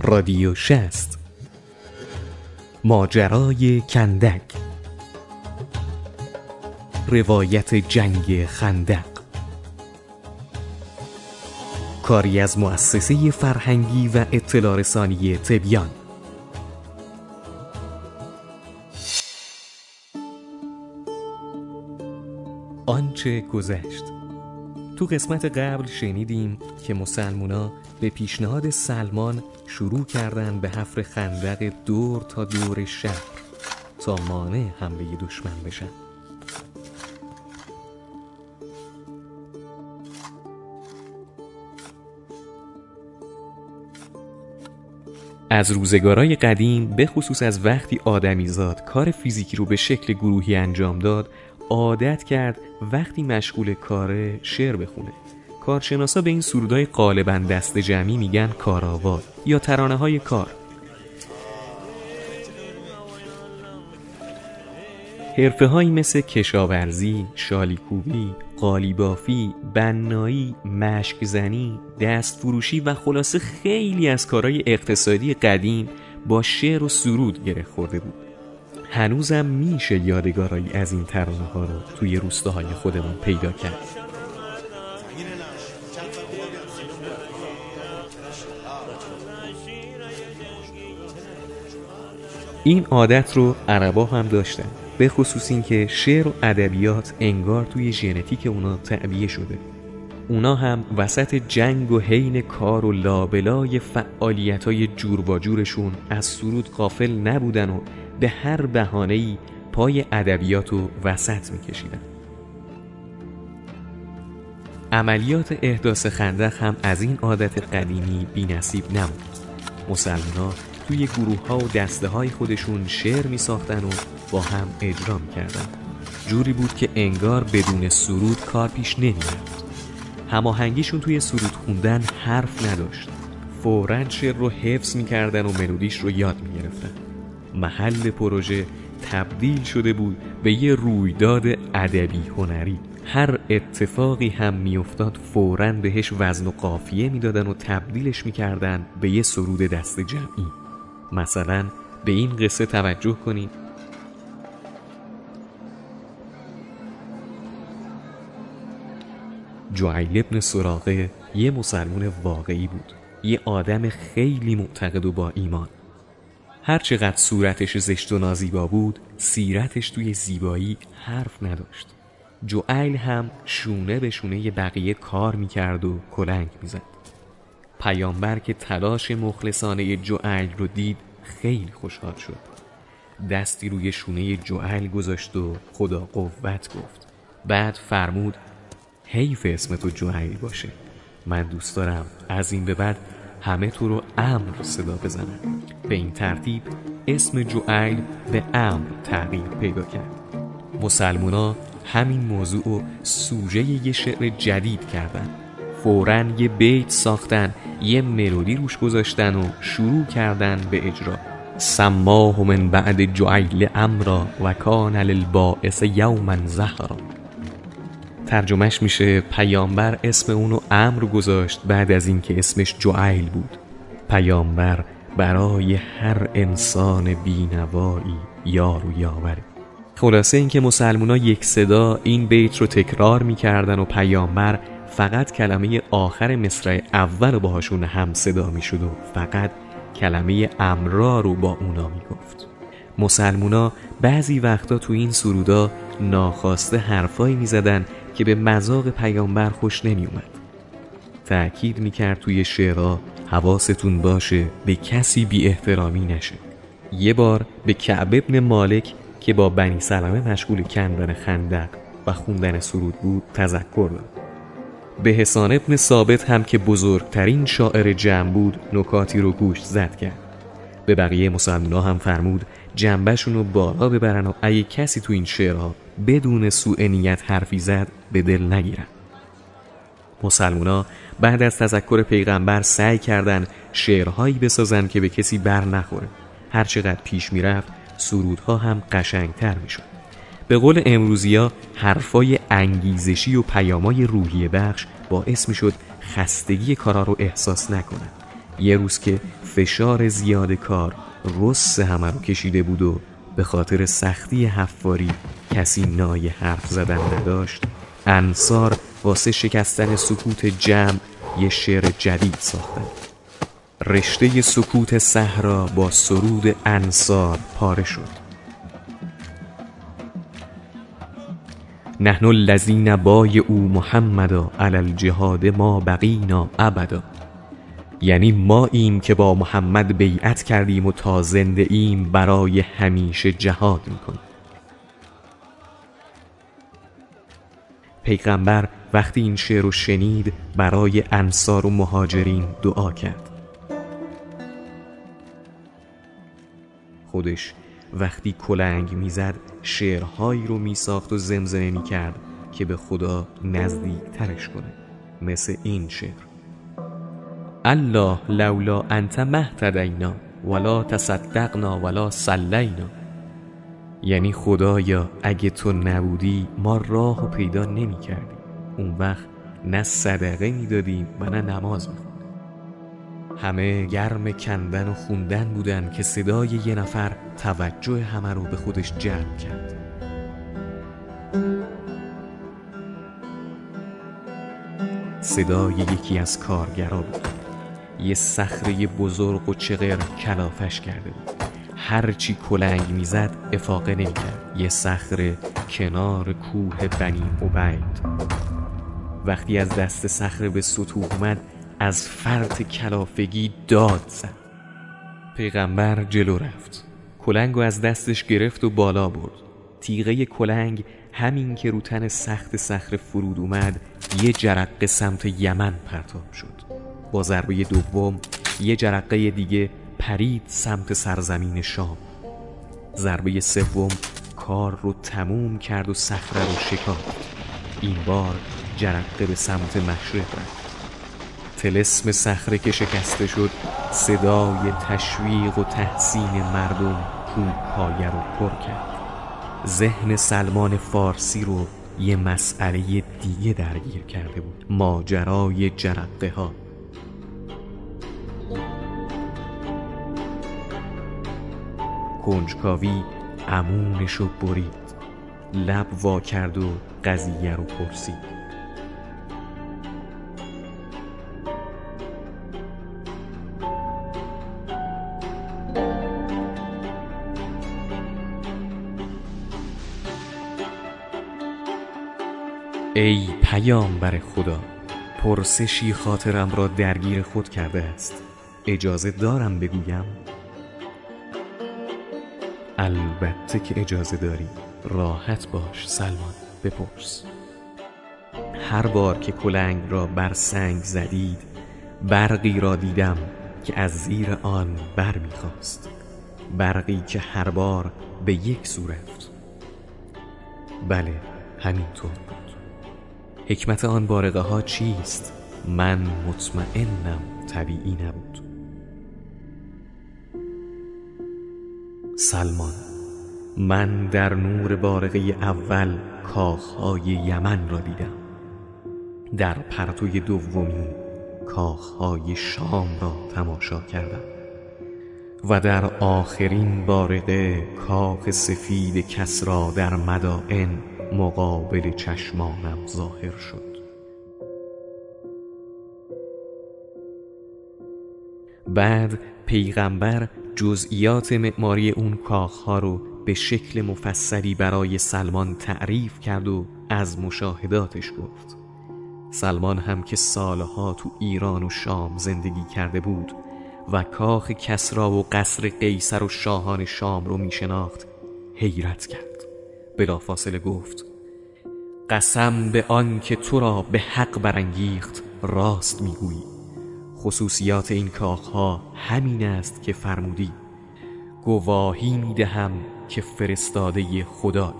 رادیو 60 ماجرای کندک، روایت جنگ خندق، کاری از مؤسسه فرهنگی و اطلاع رسانی تبیان. آنچه گذشت. تو قسمت قبل شنیدیم که مسلمونا به پیشنهاد سلمان شروع کردن به حفر خندق دور تا دور شهر تا مانع حمله دشمن بشن. از روزگارای قدیم، به خصوص از وقتی آدمیزاد کار فیزیکی رو به شکل گروهی انجام داد، عادت کرد وقتی مشغول کاره شعر بخونه. کارشناسا به این سرودهای غالباً دست جمعی میگن کارآواز یا ترانه‌های کار. حرفه‌هایی مثل کشاورزی، شالیکوبی، قالیبافی، بنایی، مشک‌زنی، دستفروشی و خلاصه خیلی از کارهای اقتصادی قدیم با شعر و سرود گره خورده بود. هنوزم میشه یادگارایی از این ترانه‌ها رو توی روستاهای خودمون پیدا کرد. این عادت رو عربا هم داشتن، به خصوص این که شعر و ادبیات انگار توی ژنتیک اونا تعبیه شده. اونا هم وسط جنگ و حین کار و لابلای فعالیت‌های جور و جورشون از سرود غافل نبودن و به هر بهانه‌ای پای ادبیات رو وسط می‌کشیدن. عملیات احداث خندق هم از این عادت قدیمی بی‌نصیب نبود. مسلمان‌ها توی گروه‌ها و دسته‌های خودشون شعر می‌ساختن و با هم اجرا می‌کردن. جوری بود که انگار بدون سرود کار پیش نمی‌رفت. هماهنگیشون توی سرود خوندن حرف نداشت. فوراً شعر رو حفظ می‌کردن و ملودیش رو یاد می‌گرفتن. محل پروژه تبدیل شده بود به یه رویداد ادبی هنری. هر اتفاقی هم میافتاد فوراً بهش وزن و قافیه میدادن و تبدیلش میکردن به یه سرود دست جمعی. مثلا به این قصه توجه کنید. جعیل ابن سراقه یه مسلمان واقعی بود، یه آدم خیلی معتقد و با ایمان. هرچقدر صورتش زشت و نازیبا بود، سیرتش توی زیبایی حرف نداشت. جعیل هم شونه به شونه بقیه کار میکرد و کلنگ میزد. پیامبر که تلاش مخلصانه جعیل رو دید خیلی خوشحال شد. دستی روی شونه جعیل گذاشت و خدا قوت گفت. بعد فرمود حیف اسم تو جعیل باشه. من دوست دارم از این به بعد همه تو رو امر صدا بزنن. به این ترتیب اسم جعیل به امر تغییر پیدا کرد. مسلمونا همین موضوع رو سوژه یه شعر جدید کردن. فوراً یه بیت ساختن، یه ملودی روش گذاشتن و شروع کردن به اجرا. سماه من بعد جعیل امرا و کان للبائس یوما زهرا. ترجمهش میشه پیامبر اسم اونو امر گذاشت بعد از اینکه اسمش جعیل بود. پیامبر برای هر انسان بینوایی یار و یاوره. خلاصه اینکه مسلمونا یک صدا این بیت رو تکرار میکردن و پیامبر فقط کلمه آخر مصرع اول باهاشون هم صدا میشد و فقط کلمه امرا رو با اونا میگفت. مسلمونا بعضی وقتا تو این سرودا ناخواسته حرفایی میزدن که به مذاق پیامبر خوش نمیومد. تأکید میکرد توی شعرها حواستون باشه به کسی بی احترامی نشه. یه بار به کعب ابن مالک که با بنی سلمه مشغول کندن خندق و خوندن سرود بود تذکر داد. به حسان ابن ثابت هم که بزرگترین شاعر جمع بود نکاتی رو گوش زد کرد. به بقیه مسلمان‌ها هم فرمود جنبشون رو بالا ببرن و اگه کسی تو این شعرها بدون سوء نیت حرفی زد به دل نگیرن. مسلمان‌ها بعد از تذکر پیغمبر سعی کردن شعرهایی بسازن که به کسی بر نخوره. هرچقدر پیش میرفت سرودها هم قشنگتر میشد. به قول امروزیا حرفای انگیزشی و پیامای روحیه بخش باعث میشد خستگی کارا رو احساس نکنن. یه روز که فشار زیاد کار رس همه رو کشیده بود و به خاطر سختی حفاری کسی نای حرف زدن نداشت، انصار واسه شکستن سکوت جمع یه شعر جدید ساختن. رشته سکوت صحرا با سرود انصار پاره شد. نحن الذین بای او محمدا علی الجهاد ما بقینا ابدا. یعنی ما ایم که با محمد بیعت کردیم و تا زنده ایم برای همیشه جهاد میکنیم. پیغمبر وقتی این شعر رو شنید برای انصار و مهاجرین دعا کرد. خودش وقتی کلنگ میزد شعرهایی رو میساخت و زمزمه میکرد که به خدا نزدیک ترش کنه، مثل این شعر: الله لولا انت مهتدینا ولا تصدقنا ولا صلینا. یعنی خدایا اگه تو نبودی ما راه پیدا نمی کردیم، اون وقت نه صدقه می دادیم و نه نماز می خوندیم. همه گرم کندن و خوندن بودن که صدای یه نفر توجه همه رو به خودش جلب کرد. صدای یکی از کارگرا بود. یه صخره بزرگ و چغر کلافش کرده بود. هرچی کلنگ میزد افاقه نمی‌کرد. یه صخره کنار کوه بنی عبید. وقتی از دست صخره به سطوح اومد از فرط کلافگی داد زد. پیغمبر جلو رفت، کلنگو از دستش گرفت و بالا برد. تیغه کلنگ همین که رو تن سخت صخره فرود اومد یه جرقه سمت یمن پرتاب شد. با ضربه دوم یه جرقه دیگه پرید سمت سرزمین شام. ضربه سوم کار رو تموم کرد و صخره رو شکافت. این بار جرقه به سمت مشرق رفت. طلسم صخره که شکسته شد صدای تشویق و تحسین مردم کوهپایه رو پر کرد. ذهن سلمان فارسی رو یه مسئله دیگه درگیر کرده بود: ماجرای جرقه ها. کنجکاوی امونشو برید، لب وا کرد و قضیه رو پرسید: ای پیامبر خدا، پرسشی خاطرم را درگیر خود کرده است، اجازه دارم بگویم؟ البته که اجازه داری، راحت باش سلمان، بپرس. هر بار که کلنگ را بر سنگ زدید برقی را دیدم که از زیر آن بر می‌خاست، برقی که هر بار به یک سو رفت. بله همینطور بود. حکمت آن بارقه ها چیست؟ من مطمئنم طبیعی نبود. سلمان، من در نور بارقه اول کاخهای یمن را دیدم، در پرتوی دومی کاخهای شام را تماشا کردم و در آخرین بارقه کاخ سفید کسری در مدائن مقابل چشمانم ظاهر شد. بعد پیغمبر جزئیات معماری اون کاخها رو به شکل مفصلی برای سلمان تعریف کرد و از مشاهداتش گفت. سلمان هم که سالها تو ایران و شام زندگی کرده بود و کاخ کسری و قصر قیصر و شاهان شام رو میشناخت حیرت کرد. بلافاصله گفت: قسم به آن که تو را به حق برانگیخت راست میگویی. خصوصیات این کاخها همین است که فرمودی. گواهی میدهم که فرستاده خدایی.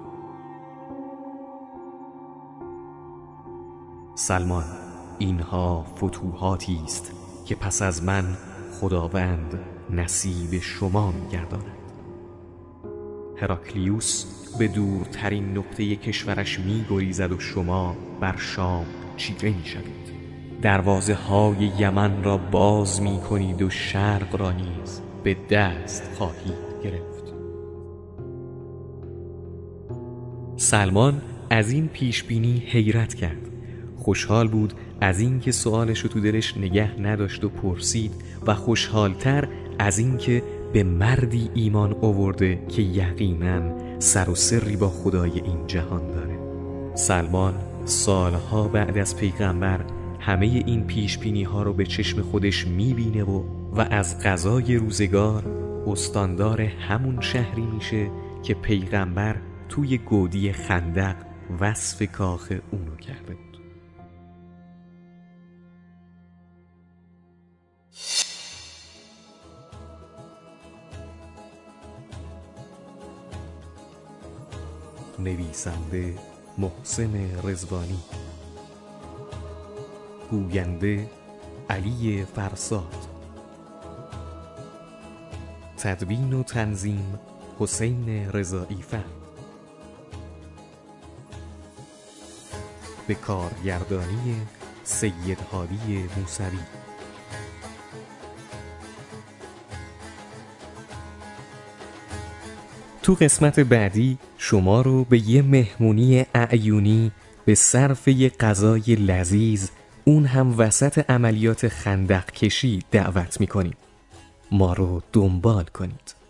سلمان، اینها فتوحاتی است که پس از من خداوند نصیب شما می‌گرداند. هراکلیوس به دورترین نقطه کشورش می‌گریزد و شما بر شام چیره می‌شوید. دروازه های یمن را باز می کنید و شرق را نیز به دست خواهید گرفت. سلمان از این پیشبینی حیرت کرد. خوشحال بود از این که سؤالش رو تو دلش نگه نداشت و پرسید و خوشحالتر از این که به مردی ایمان آورده که یقیناً سر و سری با خدای این جهان داره. سلمان سالها بعد از پیغمبر همه این پیشبینی ها رو به چشم خودش میبینه و از قضای روزگار استاندار همون شهری میشه که پیغمبر توی گودی خندق وصف کاخ اونو کرده بود. نویسنده محسن رضوانی، گوینده علی فرساد، تدوین و تنظیم حسین رضایی فرد، به کارگردانی سید هادی موسوی. تو قسمت بعدی شما رو به یه مهمونی اعیونی به صرف یه غذای لذیذ، اون هم وسط عملیات خندق کشی دعوت میکنیم. ما رو دنبال کنید.